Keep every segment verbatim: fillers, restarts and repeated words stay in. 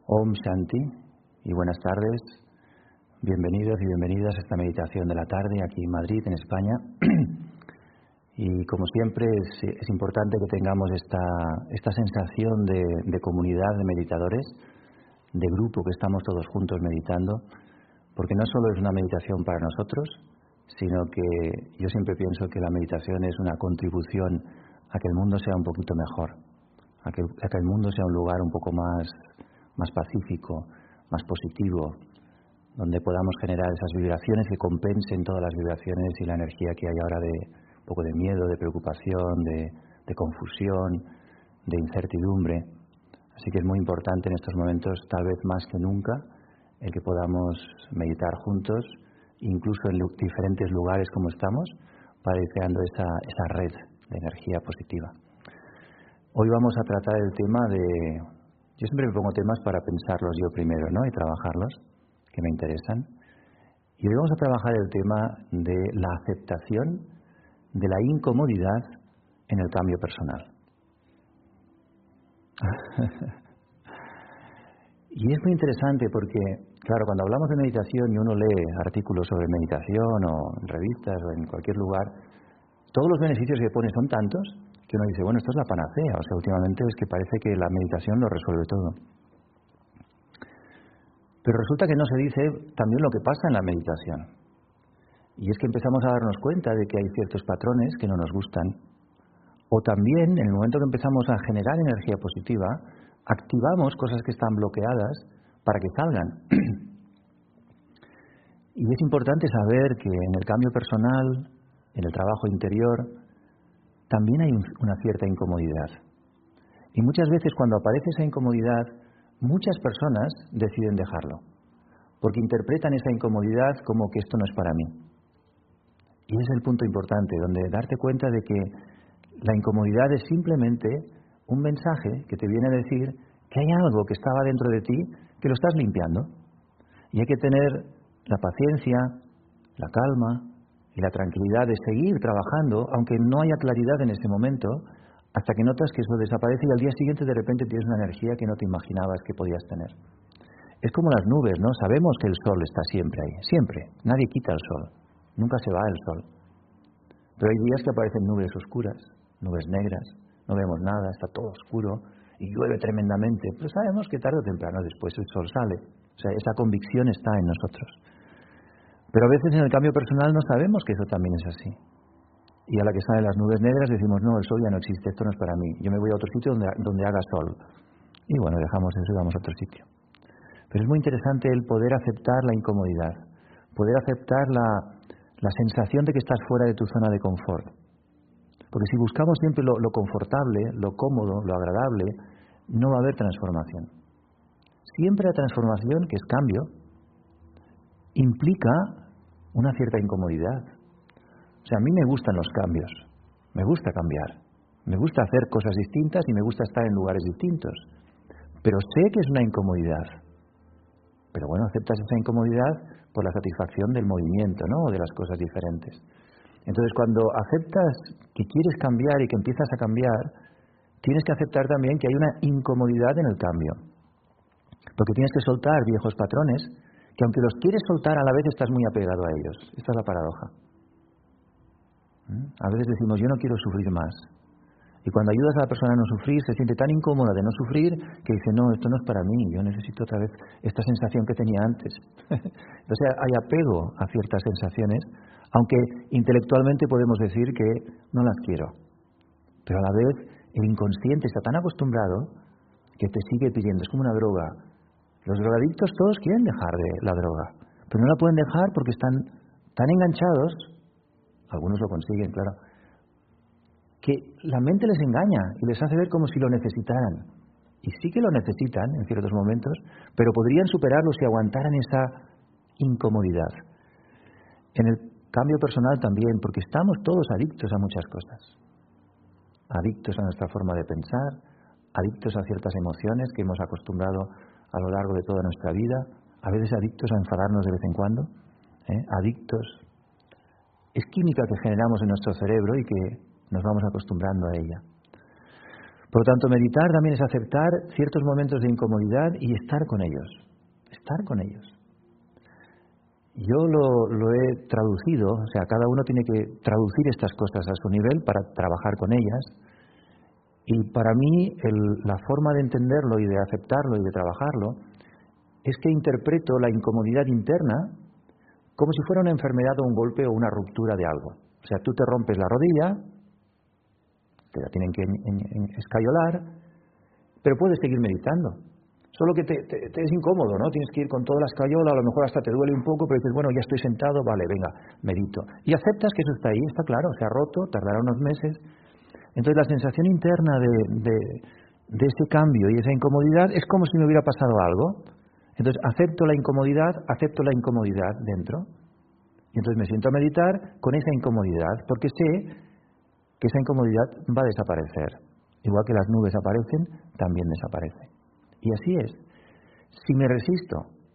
Om Shanti y buenas tardes. Bienvenidos y bienvenidas a esta meditación de la tarde aquí en Madrid, en España. Y como siempre es, es importante que tengamos esta, esta sensación de, de comunidad de meditadores, de grupo, que estamos todos juntos meditando, porque no solo es una meditación para nosotros, sino que yo siempre pienso que la meditación es una contribución a que el mundo sea un poquito mejor, a que, a que el mundo sea un lugar un poco más, más pacífico, más positivo, donde podamos generar esas vibraciones que compensen todas las vibraciones y la energía que hay ahora de un poco de miedo, de preocupación, de, de confusión, de incertidumbre. Así que es muy importante en estos momentos, tal vez más que nunca, el que podamos meditar juntos, incluso en diferentes lugares como estamos, para ir creando esa, esa red de energía positiva. Hoy vamos a tratar el tema de... Yo siempre me pongo temas para pensarlos yo primero, ¿no? Y trabajarlos, que me interesan. Y hoy vamos a trabajar el tema de la aceptación de la incomodidad en el cambio personal. Y es muy interesante porque, claro, cuando hablamos de meditación y uno lee artículos sobre meditación o en revistas o en cualquier lugar, todos los beneficios que pone son tantos que uno dice, bueno, esto es la panacea. O sea, últimamente es que parece que la meditación lo resuelve todo. Pero resulta que no se dice también lo que pasa en la meditación. Y es que empezamos a darnos cuenta de que hay ciertos patrones que no nos gustan. O también, en el momento que empezamos a generar energía positiva, activamos cosas que están bloqueadas para que salgan. Y es importante saber que en el cambio personal, en el trabajo interior, también hay una cierta incomodidad. Y muchas veces cuando aparece esa incomodidad, muchas personas deciden dejarlo, porque interpretan esa incomodidad como que esto no es para mí. Y ese es el punto importante, donde darte cuenta de que la incomodidad es simplemente un mensaje que te viene a decir que hay algo que estaba dentro de ti que lo estás limpiando. Y hay que tener la paciencia, la calma y la tranquilidad de seguir trabajando, aunque no haya claridad en ese momento, hasta que notas que eso desaparece y al día siguiente de repente tienes una energía que no te imaginabas que podías tener. Es como las nubes, ¿no? Sabemos que el sol está siempre ahí, siempre. Nadie quita el sol, nunca se va el sol. Pero hay días que aparecen nubes oscuras, nubes negras, no vemos nada, está todo oscuro y llueve tremendamente. Pero sabemos que tarde o temprano después el sol sale. O sea, esa convicción está en nosotros. Pero a veces en el cambio personal no sabemos que eso también es así. Y a la que salen las nubes negras decimos, no, el sol ya no existe, esto no es para mí. Yo me voy a otro sitio donde, donde haga sol. Y bueno, dejamos eso y vamos a otro sitio. Pero es muy interesante el poder aceptar la incomodidad, poder aceptar la, la sensación de que estás fuera de tu zona de confort. Porque si buscamos siempre lo, lo confortable, lo cómodo, lo agradable, no va a haber transformación. Siempre la transformación, que es cambio, implica una cierta incomodidad. O sea, a mí me gustan los cambios, me gusta cambiar, me gusta hacer cosas distintas y me gusta estar en lugares distintos. Pero sé que es una incomodidad. Pero bueno, aceptas esa incomodidad por la satisfacción del movimiento, ¿no? O de las cosas diferentes. Entonces, cuando aceptas que quieres cambiar y que empiezas a cambiar, tienes que aceptar también que hay una incomodidad en el cambio. Porque tienes que soltar viejos patrones que aunque los quieres soltar, a la vez estás muy apegado a ellos. Esta es la paradoja. A veces decimos, yo no quiero sufrir más. Y cuando ayudas a la persona a no sufrir, se siente tan incómoda de no sufrir que dice, no, esto no es para mí, yo necesito otra vez esta sensación que tenía antes. O sea, hay apego a ciertas sensaciones, aunque intelectualmente podemos decir que no las quiero. Pero a la vez, el inconsciente está tan acostumbrado que te sigue pidiendo, es como una droga. Los drogadictos todos quieren dejar de la droga, pero no la pueden dejar porque están tan enganchados, algunos lo consiguen, claro, que la mente les engaña y les hace ver como si lo necesitaran. Y sí que lo necesitan en ciertos momentos, pero podrían superarlo si aguantaran esa incomodidad. En el cambio personal también, porque estamos todos adictos a muchas cosas. Adictos a nuestra forma de pensar, adictos a ciertas emociones que hemos acostumbrado a lo largo de toda nuestra vida, a veces adictos a enfadarnos de vez en cuando, ¿eh? adictos. Es química que generamos en nuestro cerebro y que nos vamos acostumbrando a ella. Por lo tanto, meditar también es aceptar ciertos momentos de incomodidad y estar con ellos. Estar con ellos. Yo lo, lo he traducido, o sea, cada uno tiene que traducir estas cosas a su nivel para trabajar con ellas. Y para mí, el, la forma de entenderlo y de aceptarlo y de trabajarlo es que interpreto la incomodidad interna como si fuera una enfermedad o un golpe o una ruptura de algo. O sea, tú te rompes la rodilla, te la tienen que en, en, en escayolar, pero puedes seguir meditando. Solo que te, te, te es incómodo, ¿no? Tienes que ir con toda la escayola, a lo mejor hasta te duele un poco, pero dices, bueno, ya estoy sentado, vale, venga, medito. Y aceptas que eso está ahí, está claro, se ha roto, tardará unos meses. Entonces la sensación interna de, de, de ese cambio y esa incomodidad es como si me hubiera pasado algo. Entonces acepto la incomodidad, acepto la incomodidad dentro. Y entonces me siento a meditar con esa incomodidad, porque sé que esa incomodidad va a desaparecer. Igual que las nubes aparecen, también desaparece. Y así es. Si me resisto,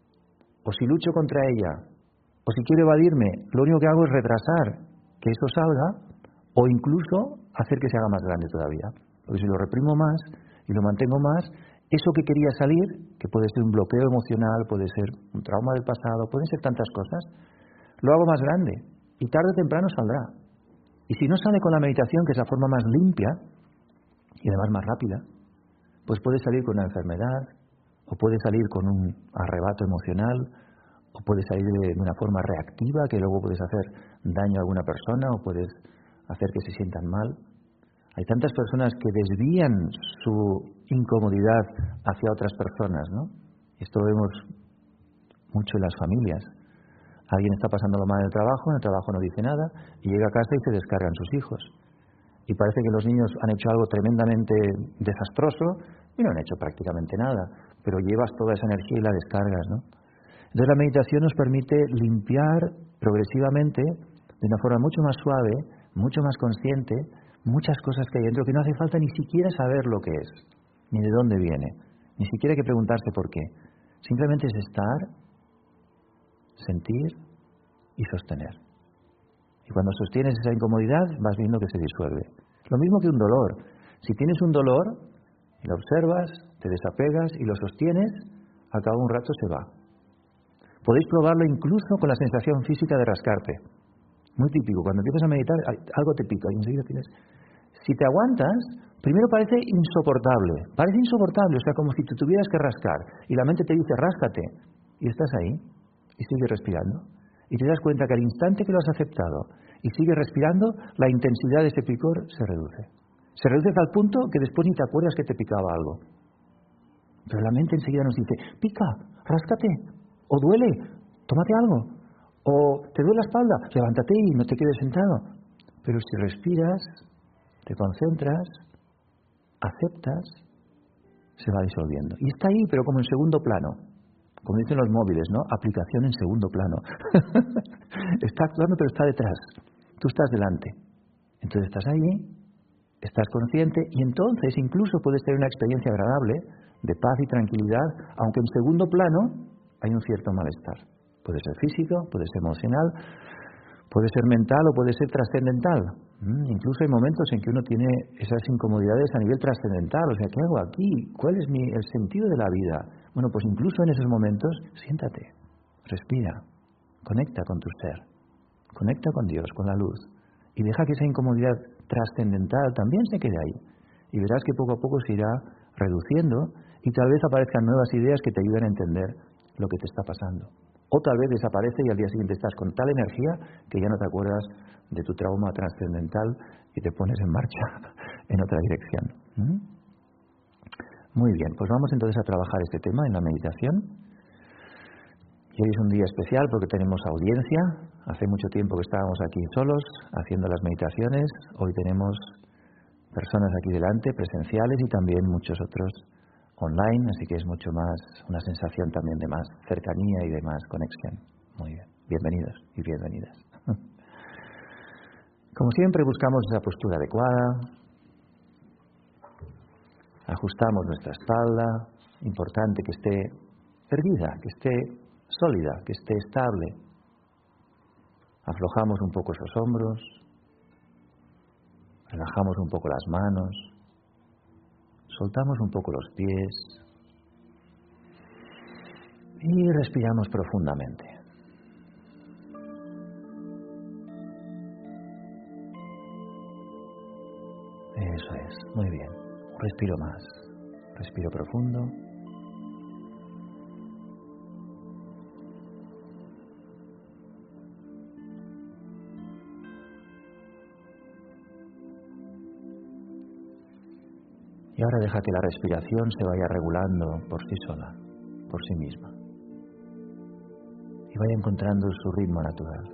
o si lucho contra ella, o si quiero evadirme, lo único que hago es retrasar que eso salga, o incluso hacer que se haga más grande todavía. Porque si lo reprimo más y lo mantengo más, eso que quería salir, que puede ser un bloqueo emocional, puede ser un trauma del pasado, pueden ser tantas cosas, lo hago más grande y tarde o temprano saldrá. Y si no sale con la meditación, que es la forma más limpia y además más rápida, pues puede salir con una enfermedad, o puede salir con un arrebato emocional, o puede salir de una forma reactiva, que luego puedes hacer daño a alguna persona, o puedes hacer que se sientan mal. Hay tantas personas que desvían su incomodidad hacia otras personas, ¿no? Esto lo vemos mucho en las familias. Alguien está pasándolo mal en el trabajo, en el trabajo no dice nada, y llega a casa y se descargan sus hijos. Y parece que los niños han hecho algo tremendamente desastroso y no han hecho prácticamente nada, pero llevas toda esa energía y la descargas, ¿no? Entonces la meditación nos permite limpiar progresivamente, de una forma mucho más suave, mucho más consciente, muchas cosas que hay dentro que no hace falta ni siquiera saber lo que es, ni de dónde viene, ni siquiera hay que preguntarse por qué. Simplemente es estar, sentir y sostener. Y cuando sostienes esa incomodidad, vas viendo que se disuelve. Lo mismo que un dolor. Si tienes un dolor, y lo observas, te desapegas y lo sostienes, al cabo de un rato se va. Podéis probarlo incluso con la sensación física de rascarte. Muy típico. Cuando empiezas a meditar, algo te pica y enseguida tienes... Si te aguantas, primero parece insoportable. Parece insoportable, o sea, como si te tuvieras que rascar. Y la mente te dice, ráscate. Y estás ahí, y sigues respirando. Y te das cuenta que al instante que lo has aceptado y sigues respirando, la intensidad de ese picor se reduce. Se reduce hasta el punto que después ni te acuerdas que te picaba algo. Pero la mente enseguida nos dice, pica, ráscate, o duele, tómate algo, o te duele la espalda, levántate y no te quedes sentado. Pero si respiras, te concentras, aceptas, se va disolviendo. Y está ahí, pero como en segundo plano. Como dicen los móviles, ¿no? Aplicación en segundo plano. Está actuando, pero está detrás. Tú estás delante. Entonces estás ahí, estás consciente, y entonces incluso puedes tener una experiencia agradable, de paz y tranquilidad, aunque en segundo plano hay un cierto malestar. Puede ser físico, puede ser emocional, puede ser mental o puede ser trascendental. Mm, incluso hay momentos en que uno tiene esas incomodidades a nivel trascendental. O sea, ¿qué hago aquí? ¿Cuál es mi, el sentido de la vida? Bueno, pues incluso en esos momentos, siéntate, respira, conecta con tu ser, conecta con Dios, con la luz, y deja que esa incomodidad trascendental también se quede ahí. Y verás que poco a poco se irá reduciendo y tal vez aparezcan nuevas ideas que te ayuden a entender lo que te está pasando. O tal vez desaparece y al día siguiente estás con tal energía que ya no te acuerdas de tu trauma trascendental y te pones en marcha en otra dirección. ¿Mm? Muy bien, pues vamos entonces a trabajar este tema en la meditación. Y hoy es un día especial porque tenemos audiencia. Hace mucho tiempo que estábamos aquí solos haciendo las meditaciones. Hoy tenemos personas aquí delante, presenciales, y también muchos otros online, así que es mucho más, una sensación también de más cercanía y de más conexión. Muy bien, bienvenidos y bienvenidas. Como siempre buscamos esa postura adecuada, ajustamos nuestra espalda, importante que esté erguida, que esté sólida, que esté estable. Aflojamos un poco esos hombros, relajamos un poco las manos, Soltamos un poco los pies y respiramos profundamente. Eso es, muy bien. Un respiro más. Respiro profundo. Y ahora deja que la respiración se vaya regulando por sí sola, por sí misma. Y vaya encontrando su ritmo natural.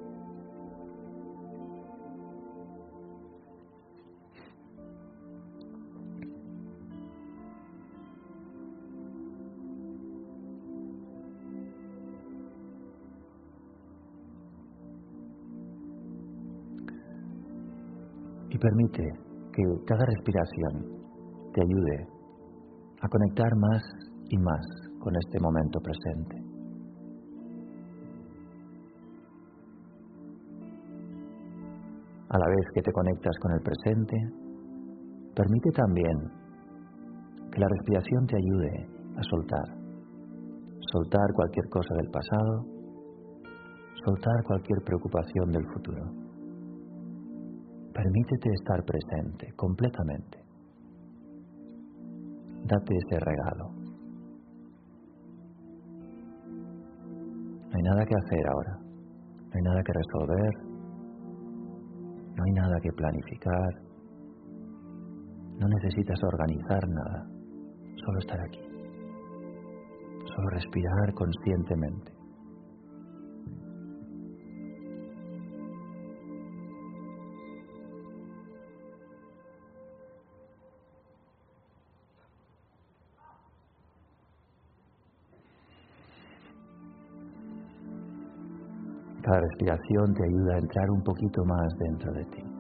Y permite que cada respiración te ayude a conectar más y más con este momento presente. A la vez que te conectas con el presente, permite también que la respiración te ayude a soltar. Soltar cualquier cosa del pasado, soltar cualquier preocupación del futuro. Permítete estar presente completamente. Date ese regalo. No hay nada que hacer ahora. No hay nada que resolver. No hay nada que planificar. No necesitas organizar nada. Solo estar aquí. Solo respirar conscientemente. Cada respiración te ayuda a entrar un poquito más dentro de ti.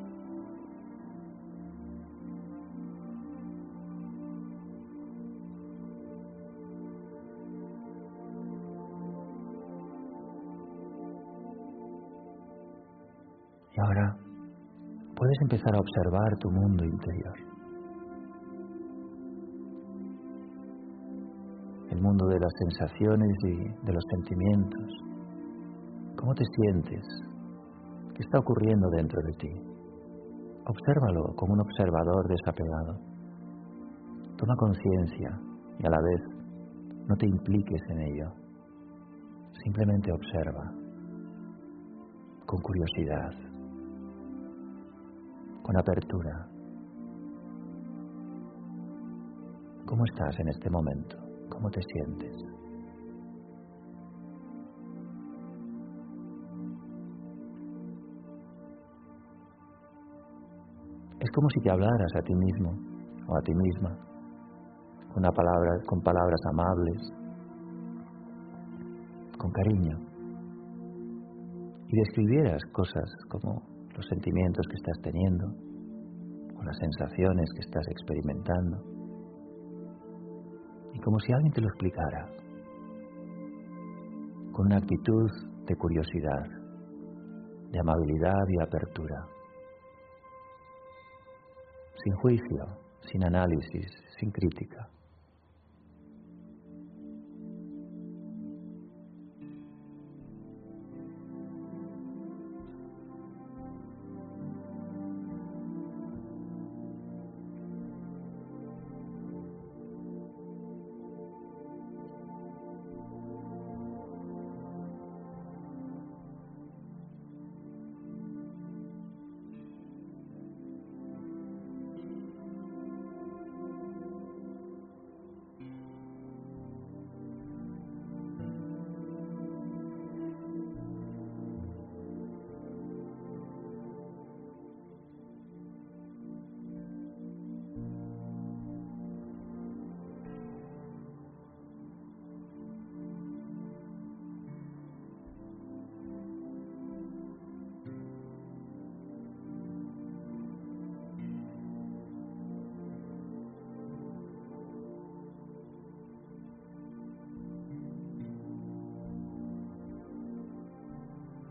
Y ahora puedes empezar a observar tu mundo interior. El mundo de las sensaciones y de los sentimientos. ¿Cómo te sientes? ¿Qué está ocurriendo dentro de ti? Obsérvalo como un observador desapegado. Toma conciencia y a la vez no te impliques en ello. Simplemente observa con curiosidad, con apertura. ¿Cómo estás en este momento? ¿Cómo te sientes? Es como si te hablaras a ti mismo o a ti misma, con, una palabra, con palabras amables, con cariño, y describieras cosas como los sentimientos que estás teniendo, o las sensaciones que estás experimentando, y como si alguien te lo explicara, con una actitud de curiosidad, de amabilidad y apertura. Sin juicio, sin análisis, sin crítica.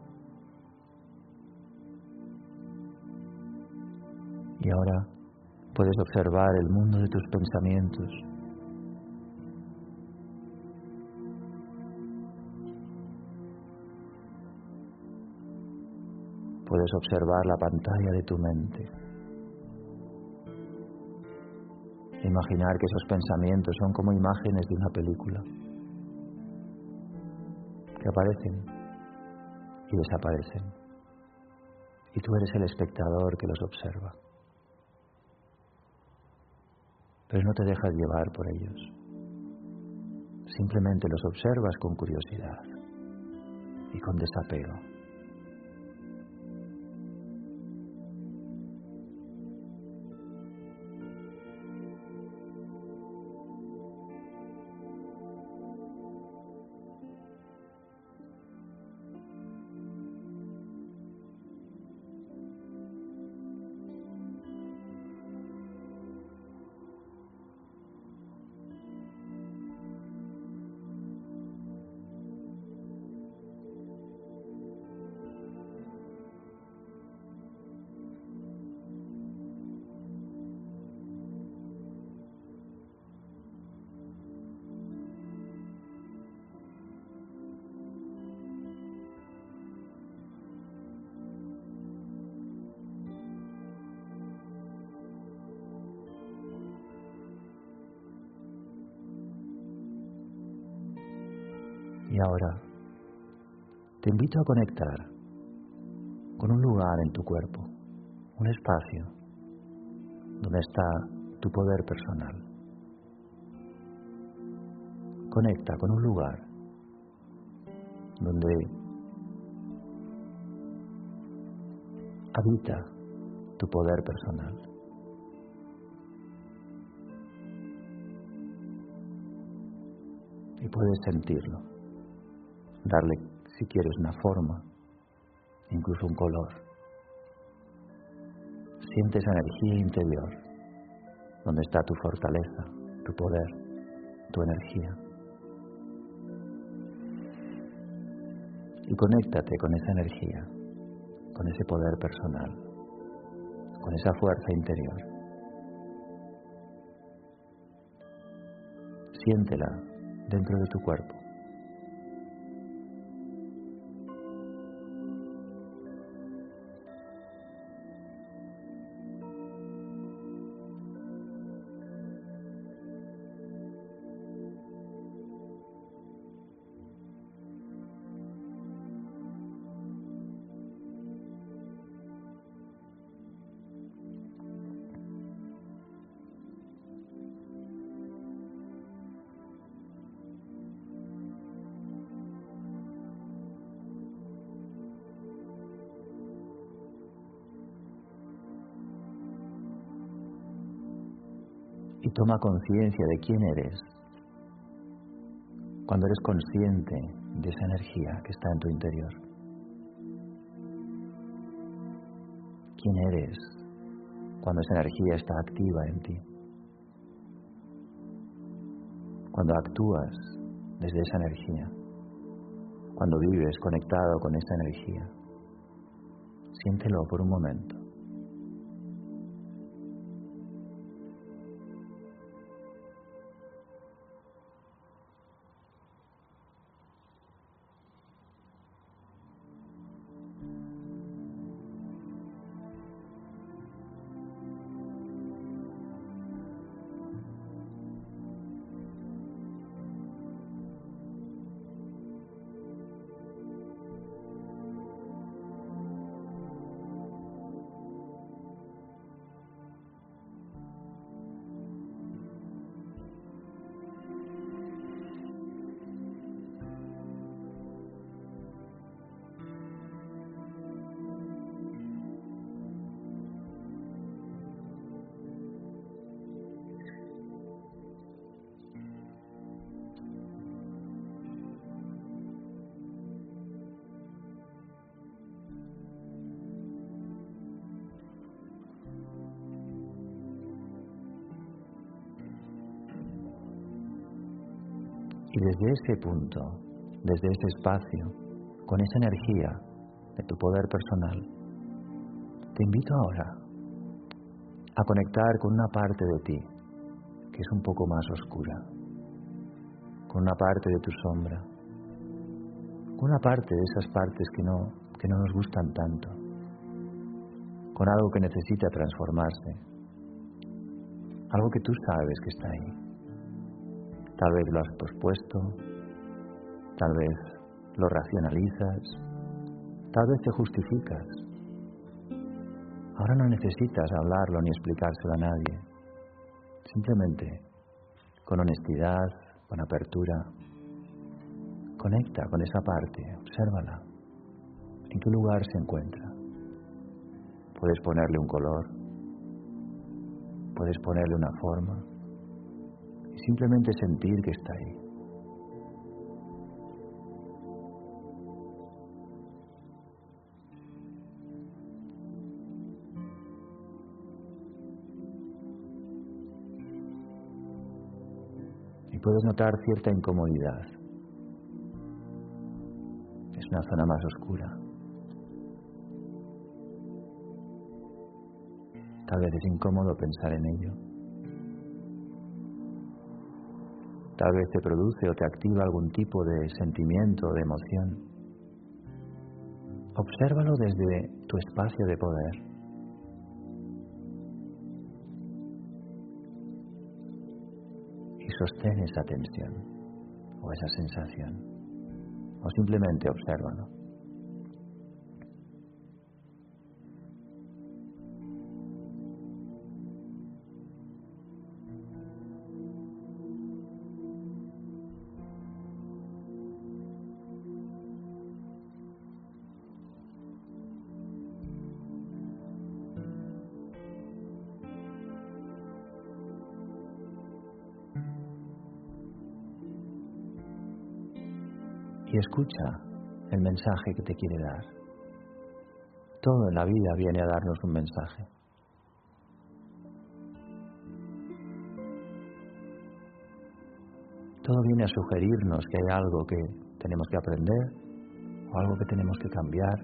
Y ahora Puedes observar el mundo de tus pensamientos. Puedes observar la pantalla de tu mente. Imaginar que esos pensamientos son como imágenes de una película que aparecen y desaparecen. Y tú eres el espectador que los observa. Pero no te dejas llevar por ellos. Simplemente los observas con curiosidad y con desapego. Y ahora te invito a conectar con un lugar en tu cuerpo, un espacio donde está tu poder personal. Conecta con un lugar donde habita tu poder personal. Y puedes sentirlo, darle, si quieres, una forma, incluso un color. Siente esa energía interior, donde está tu fortaleza, tu poder, tu energía. Y conéctate con esa energía, con ese poder personal, con esa fuerza interior. Siéntela dentro de tu cuerpo. Y toma conciencia de quién eres cuando eres consciente de esa energía que está en tu interior. ¿Quién eres cuando esa energía está activa en ti? Cuando actúas desde esa energía, cuando vives conectado con esa energía. Siéntelo por un momento. Y desde ese punto, desde ese espacio, con esa energía de tu poder personal, te invito ahora a conectar con una parte de ti que es un poco más oscura, con una parte de tu sombra, con una parte de esas partes que no, que no nos gustan tanto, con algo que necesita transformarse, algo que tú sabes que está ahí. Tal vez lo has pospuesto, tal vez lo racionalizas, tal vez te justificas. Ahora no necesitas hablarlo ni explicárselo a nadie. Simplemente, con honestidad, con apertura, conecta con esa parte, obsérvala. ¿En qué lugar se encuentra? Puedes ponerle un color, puedes ponerle una forma y simplemente sentir que está ahí. Y puedes notar cierta incomodidad. Es una zona más oscura. Tal vez es incómodo pensar en ello. Tal vez te produce o te activa algún tipo de sentimiento o de emoción. Obsérvalo desde tu espacio de poder. Y sostén esa tensión o esa sensación. O simplemente obsérvalo. Y escucha el mensaje que te quiere dar. Todo en la vida viene a darnos un mensaje. Todo viene a sugerirnos que hay algo que tenemos que aprender o algo que tenemos que cambiar.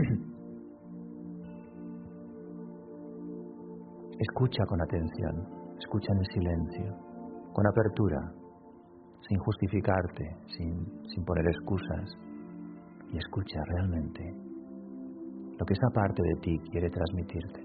Escucha con atención, escucha en el silencio, con apertura, sin justificarte, sin, sin poner excusas, y escucha realmente lo que esa parte de ti quiere transmitirte.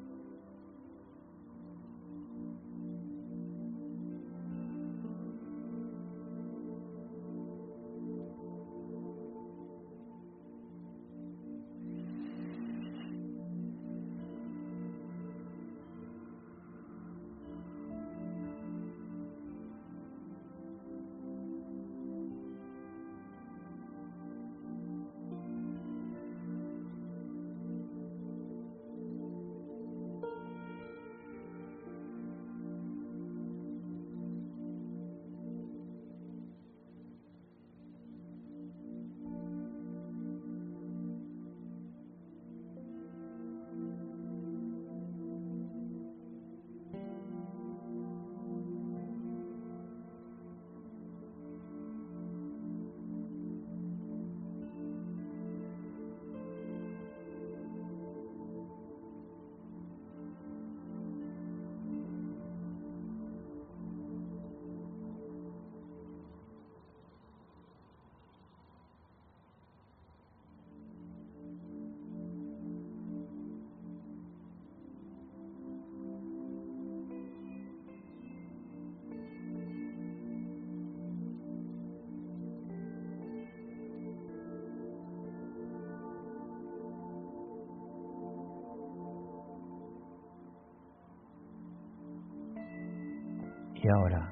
Y ahora,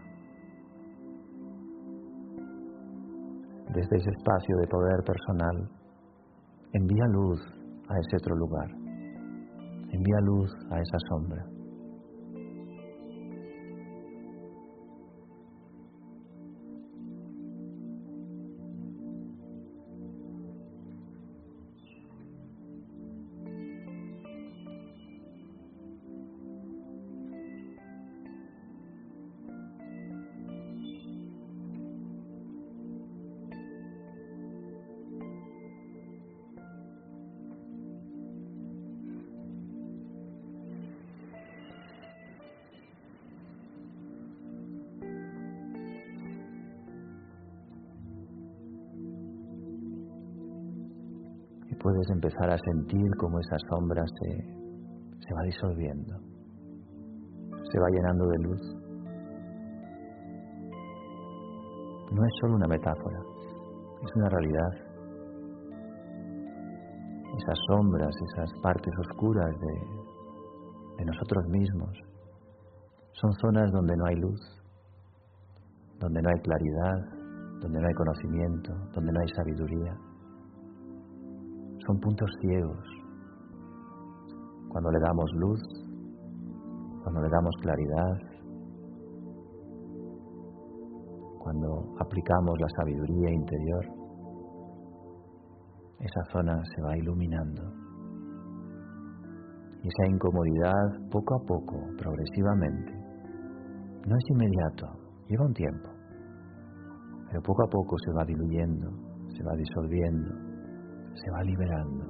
desde ese espacio de poder personal, envía luz a ese otro lugar, envía luz a esa sombra. puedes empezar a sentir cómo esa sombra se, se va disolviendo, se va llenando de luz. No es solo una metáfora, es una realidad. Esas sombras, esas partes oscuras de, de nosotros mismos, son zonas donde no hay luz, donde no hay claridad, donde no hay conocimiento, donde no hay sabiduría. Son puntos ciegos. Cuando le damos luz, cuando le damos claridad, cuando aplicamos la sabiduría interior, esa zona se va iluminando. Y esa incomodidad, poco a poco, progresivamente, no es inmediato, lleva un tiempo, pero poco a poco se va diluyendo, se va disolviendo, se va liberando.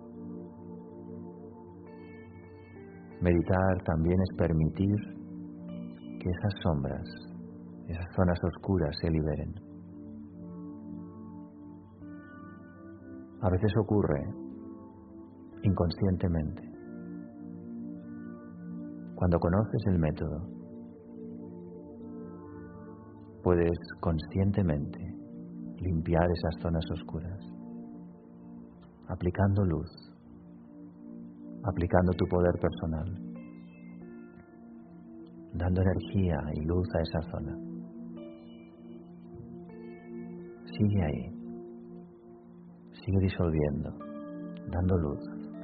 Meditar también es permitir que esas sombras, esas zonas oscuras se liberen. A veces ocurre inconscientemente. Cuando conoces el método, puedes conscientemente limpiar esas zonas oscuras, aplicando luz, aplicando tu poder personal, dando energía y luz a esa zona. Sigue ahí, sigue disolviendo, dando luz.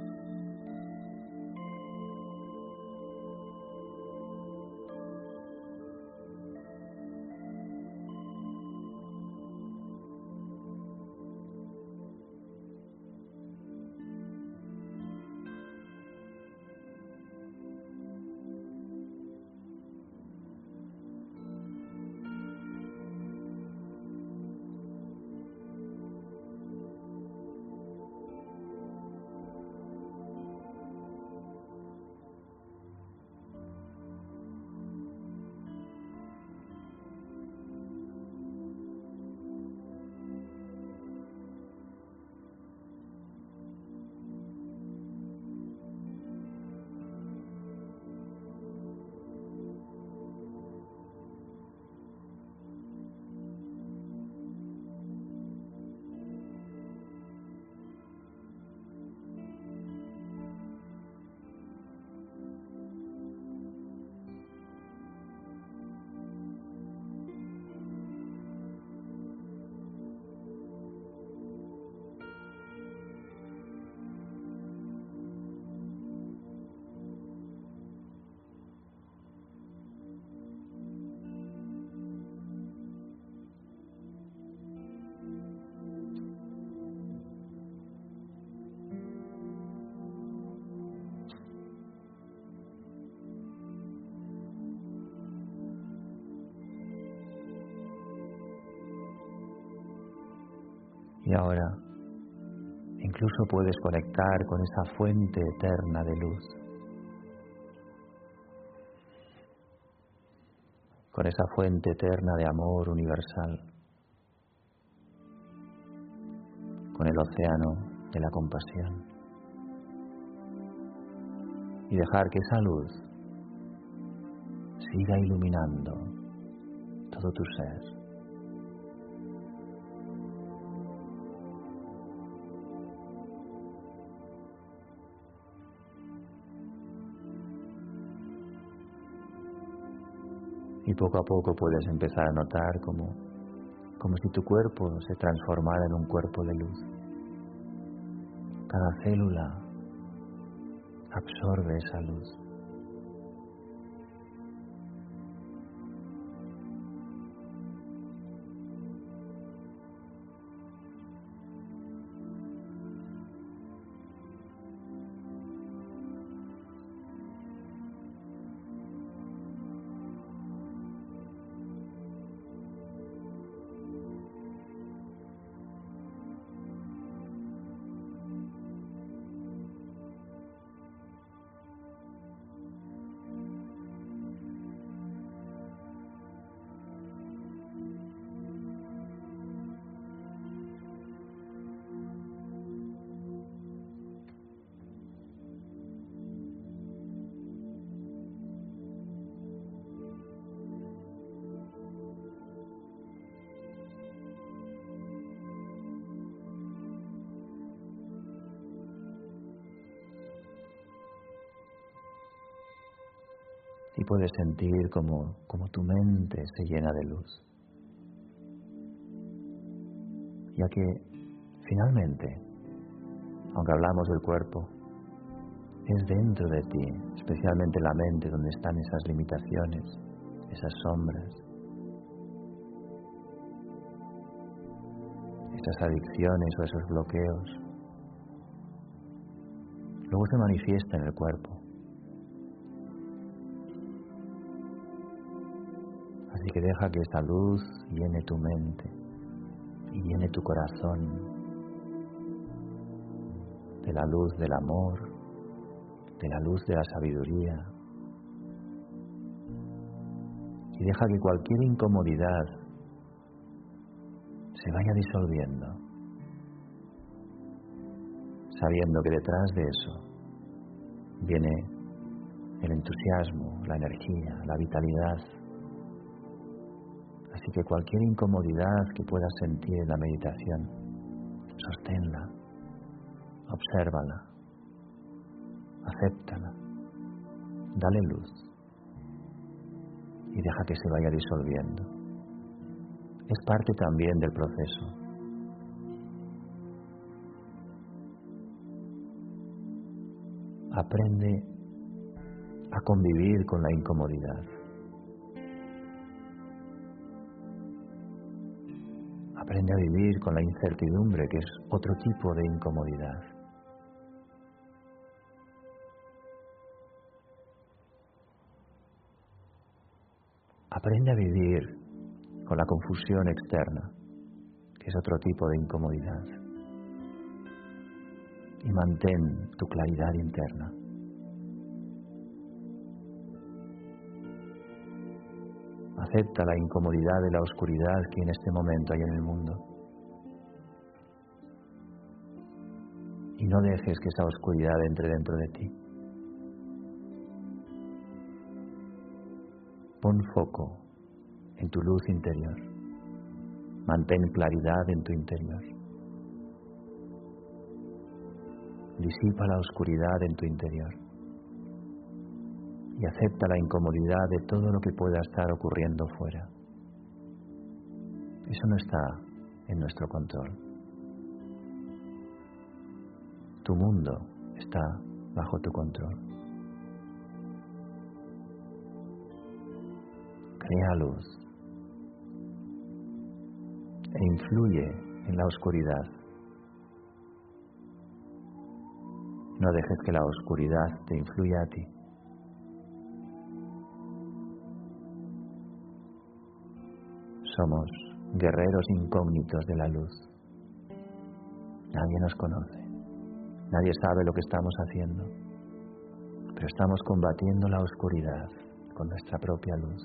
Y ahora incluso puedes conectar con esa fuente eterna de luz, con esa fuente eterna de amor universal, con el océano de la compasión, y dejar que esa luz siga iluminando todo tu ser. Y poco a poco puedes empezar a notar como, como si tu cuerpo se transformara en un cuerpo de luz. Cada célula absorbe esa luz. y puedes sentir como, como tu mente se llena de luz. Ya que, finalmente, aunque hablamos del cuerpo, es dentro de ti, especialmente la mente, donde están esas limitaciones, esas sombras, esas adicciones o esos bloqueos. Luego se manifiesta en el cuerpo. Así que deja que esta luz llene tu mente y llene tu corazón de la luz del amor, de la luz de la sabiduría. Y deja que cualquier incomodidad se vaya disolviendo, sabiendo que detrás de eso viene el entusiasmo, la energía, la vitalidad. Así que cualquier incomodidad que puedas sentir en la meditación, sosténla, obsérvala, acéptala, dale luz y deja que se vaya disolviendo. Es parte también del proceso. Aprende a convivir con la incomodidad. Aprende a vivir con la incertidumbre, que es otro tipo de incomodidad. Aprende a vivir con la confusión externa, que es otro tipo de incomodidad. Y mantén tu claridad interna. Acepta la incomodidad de la oscuridad que en este momento hay en el mundo. Y no dejes que esa oscuridad entre dentro de ti. Pon foco en tu luz interior. Mantén claridad en tu interior. Disipa la oscuridad en tu interior. Y acepta la incomodidad de todo lo que pueda estar ocurriendo fuera. Eso no está en nuestro control. Tu mundo está bajo tu control. Crea luz e influye en la oscuridad. No dejes que la oscuridad te influya a ti. Somos guerreros incógnitos de la luz. Nadie nos conoce. Nadie sabe lo que estamos haciendo. Pero estamos combatiendo la oscuridad con nuestra propia luz.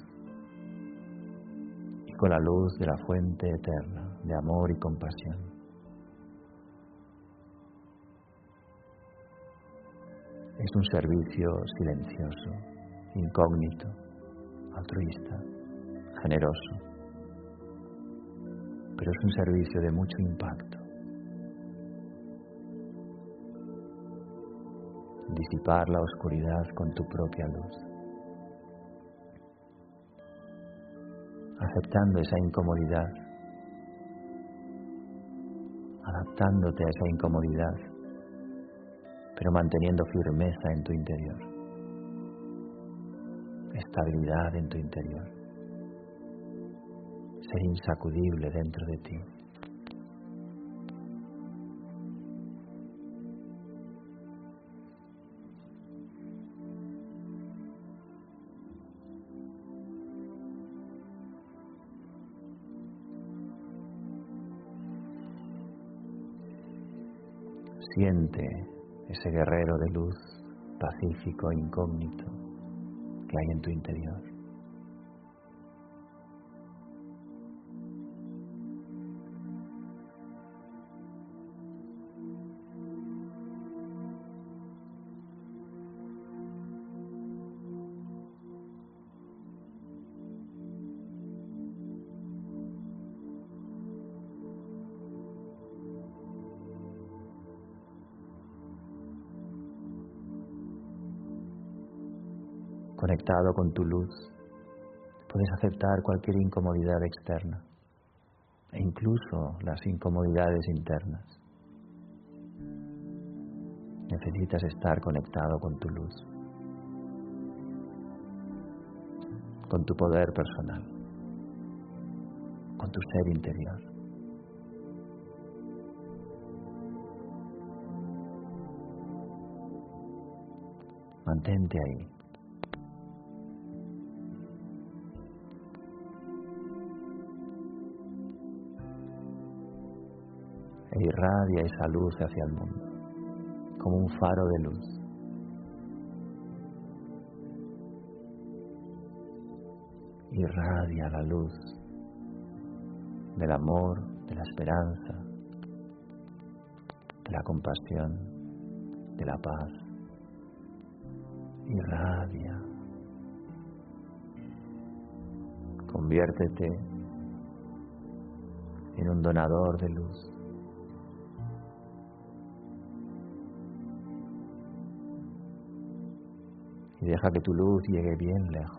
Y con la luz de la fuente eterna de amor y compasión. Es un servicio silencioso, incógnito, altruista, generoso. Pero es un servicio de mucho impacto. Disipar la oscuridad con tu propia luz. Aceptando esa incomodidad. Adaptándote a esa incomodidad. Pero manteniendo firmeza en tu interior. Estabilidad en tu interior. Ser insacudible dentro de ti. Siente ese guerrero de luz, pacífico e incógnito que hay en tu interior. conectado con tu luz, puedes aceptar cualquier incomodidad externa e incluso las incomodidades internas. Necesitas estar conectado con tu luz, con tu poder personal, con tu ser interior. Mantente ahí. E irradia esa luz hacia el mundo, como un faro de luz. Irradia la luz del amor, de la esperanza, de la compasión, de la paz. Irradia. Conviértete en un donador de luz. Y deja que tu luz llegue bien lejos.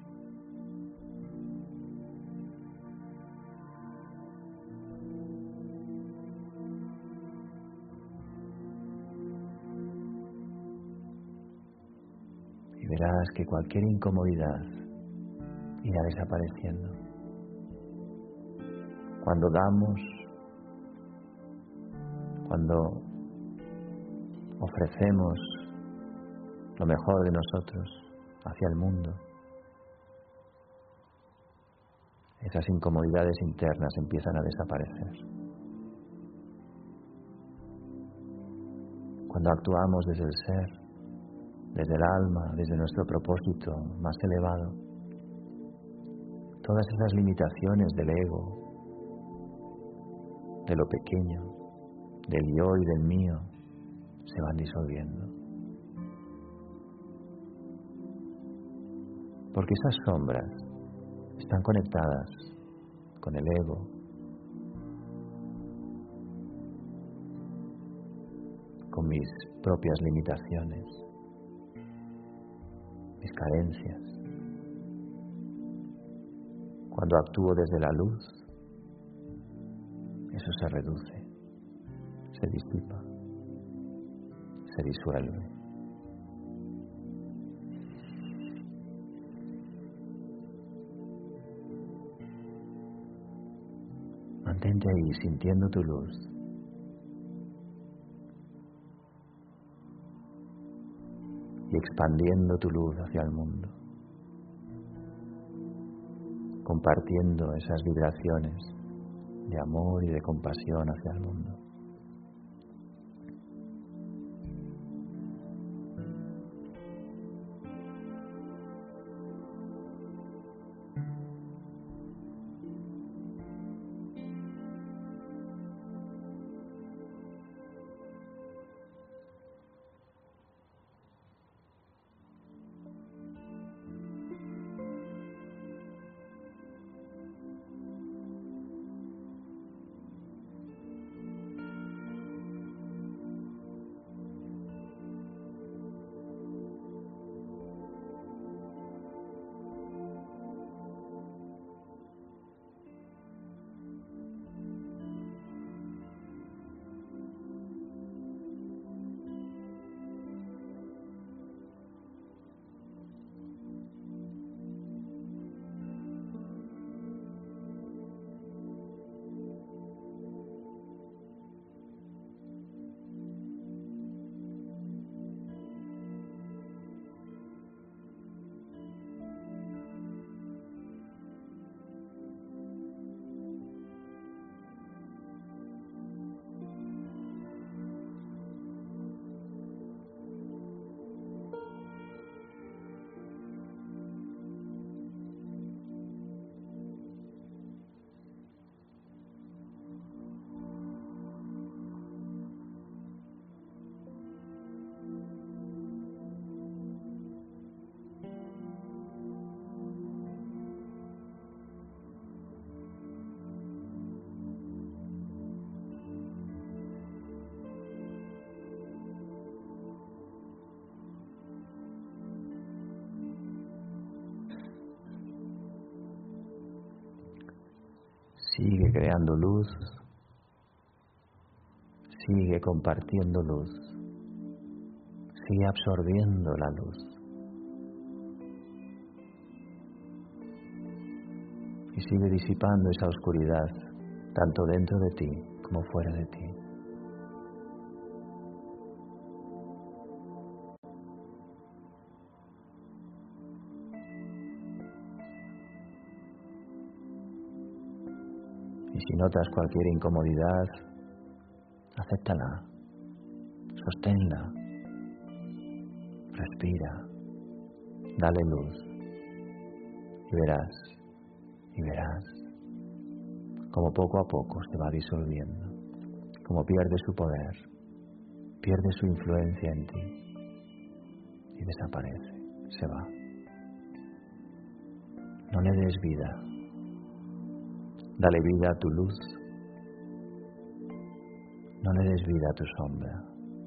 Y verás que cualquier incomodidad irá desapareciendo. Cuando damos, cuando ofrecemos lo mejor de nosotros hacia el mundo, esas incomodidades internas empiezan a desaparecer. Cuando actuamos desde el ser, desde el alma, desde nuestro propósito más elevado, todas esas limitaciones del ego, de lo pequeño, del yo y del mío, se van disolviendo. Porque esas sombras están conectadas con el ego, con mis propias limitaciones, mis carencias. Cuando actúo desde la luz, eso se reduce, se disipa, se disuelve. Mantente ahí sintiendo tu luz. Y expandiendo tu luz hacia el mundo. Compartiendo esas vibraciones de amor y de compasión hacia el mundo. creando luz, sigue compartiendo luz, sigue absorbiendo la luz. Y sigue disipando esa oscuridad, tanto dentro de ti como fuera de ti. Y si notas cualquier incomodidad, acéptala, sosténla, respira, dale luz y verás, y verás como poco a poco se va disolviendo, como pierde su poder, pierde su influencia en ti y desaparece, se va. No le des vida. Dale vida a tu luz, no le des vida a tu sombra.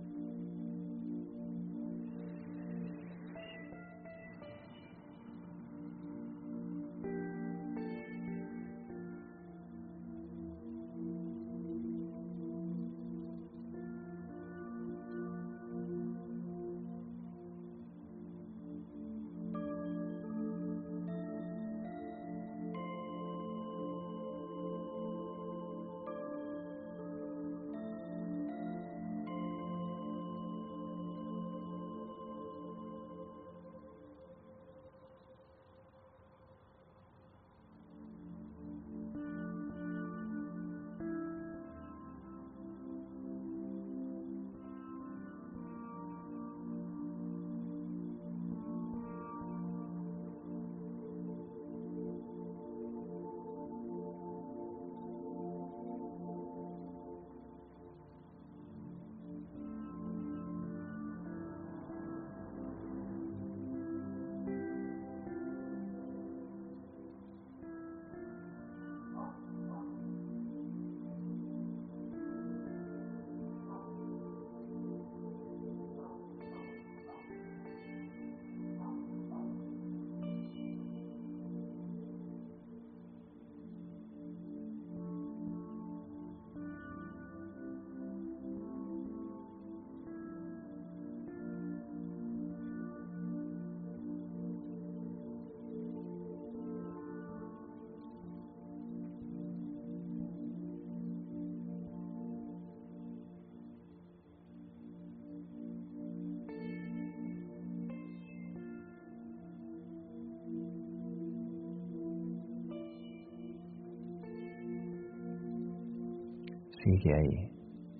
Sigue ahí,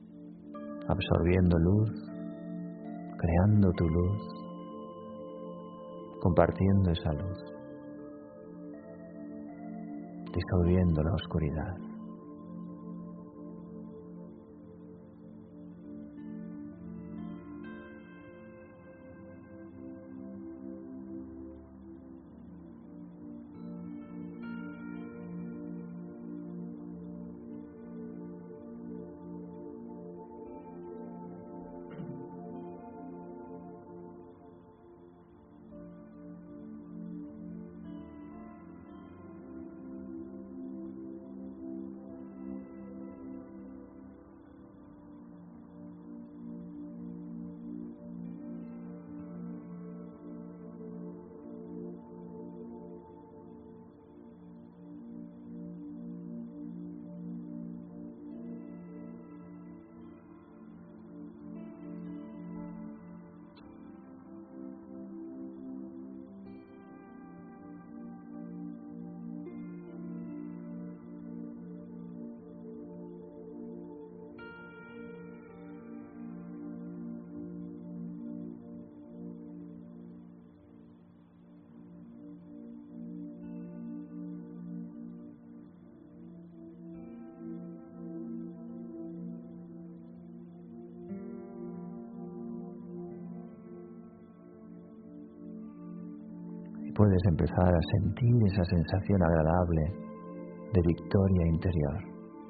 absorbiendo luz, creando tu luz, compartiendo esa luz, disolviendo la oscuridad. Puedes empezar a sentir esa sensación agradable de victoria interior.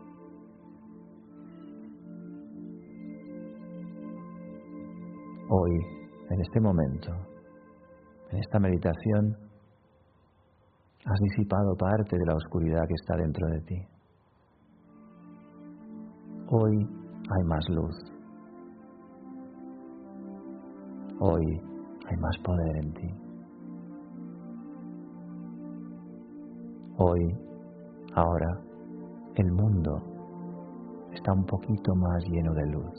Hoy, en este momento, en esta meditación, has disipado parte de la oscuridad que está dentro de ti. Hoy hay más luz. Hoy hay más poder en ti. Hoy, ahora, el mundo está un poquito más lleno de luz.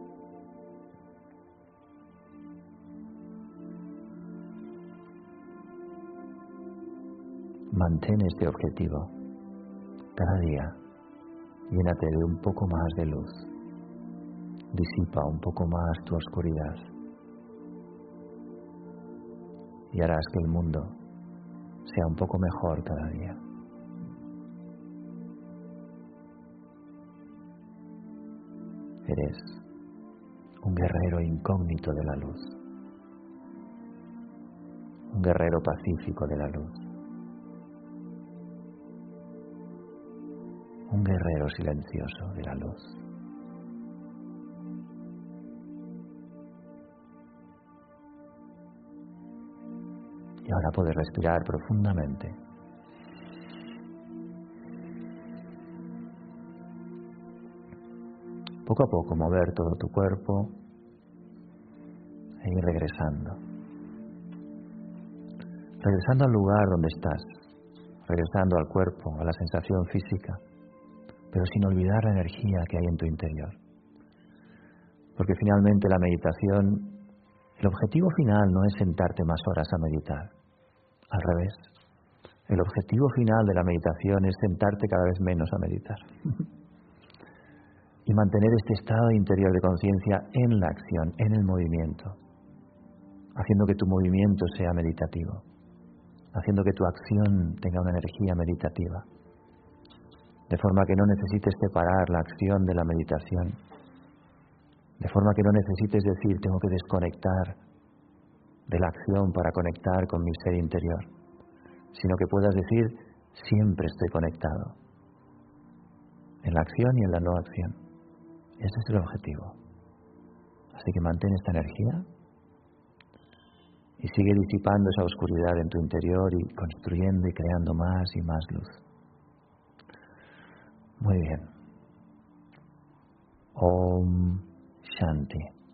Mantén este objetivo. Cada día, llénate de un poco más de luz. Disipa un poco más tu oscuridad. Y harás que el mundo sea un poco mejor cada día. Eres un guerrero incógnito de la luz. Un guerrero pacífico de la luz. Un guerrero silencioso de la luz. Y ahora puedes respirar profundamente. Poco a poco mover todo tu cuerpo e ir regresando. Regresando al lugar donde estás, regresando al cuerpo, a la sensación física, pero sin olvidar la energía que hay en tu interior. Porque finalmente la meditación, el objetivo final no es sentarte más horas a meditar. Al revés, el objetivo final de la meditación es sentarte cada vez menos a meditar. Y mantener este estado interior de conciencia en la acción, en el movimiento, haciendo que tu movimiento sea meditativo, haciendo que tu acción tenga una energía meditativa, de forma que no necesites separar la acción de la meditación, de forma que no necesites decir tengo que desconectar de la acción para conectar con mi ser interior, sino que puedas decir siempre estoy conectado, en la acción y en la no acción. Ese es el objetivo. Así que mantén esta energía y sigue disipando esa oscuridad en tu interior y construyendo y creando más y más luz. Muy bien. Om Shanti.